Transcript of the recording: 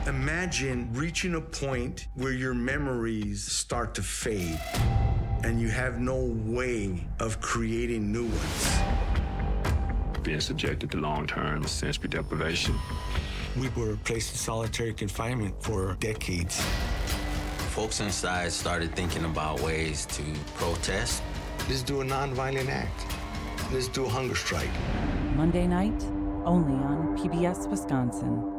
Imagine reaching a point where your memories start to fade and you have no way of creating new ones. Being subjected to long-term sensory deprivation. We were placed in solitary confinement for decades. Folks inside started thinking about ways to protest. Let's do a nonviolent act. Let's do a hunger strike. Monday night, only on PBS Wisconsin.